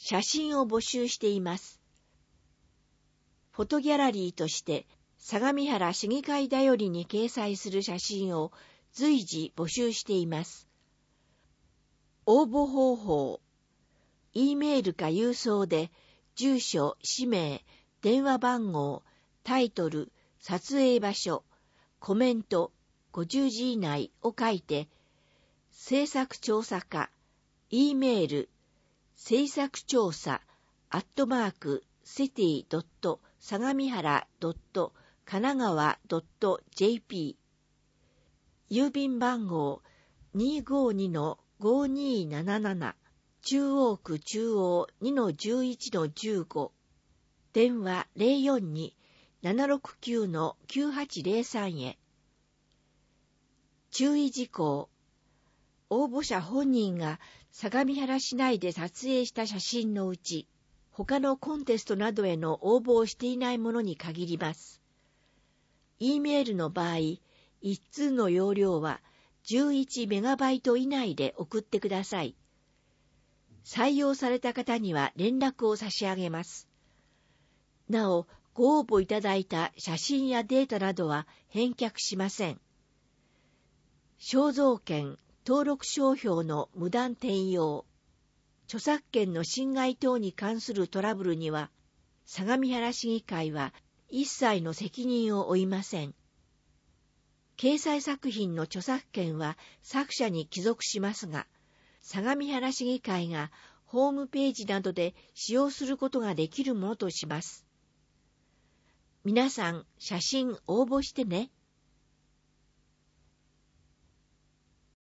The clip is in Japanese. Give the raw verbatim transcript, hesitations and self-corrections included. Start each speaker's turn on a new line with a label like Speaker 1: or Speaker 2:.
Speaker 1: 写真を募集しています。フォトギャラリーとして相模原市議会だよりに掲載する写真を随時募集しています。応募方法、E メールか郵送で住所、氏名、電話番号、タイトル、撮影場所、コメント、ごじゅうじ以内を書いて、制作調査課、E メール、制作調査、アットマーク、シティドット相模原ドット神奈川ドットジェーピー、郵便番号 にーごーにのごーにーなななな、中央区中央 にのじゅういちのじゅうご、電話 ゼロよんにーななろくきゅうのきゅうはちゼロさん へ。注意事項。応募者本人が相模原市内で撮影した写真のうち、他のコンテストなどへの応募をしていないものに限ります。E メールの場合、一通の容量はじゅういちメガバイト以内で送ってください。採用された方には連絡を差し上げます。なお、ご応募いただいた写真やデータなどは返却しません。肖像権、登録商標の無断転用、著作権の侵害等に関するトラブルには、相模原市議会は一切の責任を負いません。掲載作品の著作権は作者に帰属しますが、相模原市議会がホームページなどで使用することができるものとします。皆さん、写真応募してね。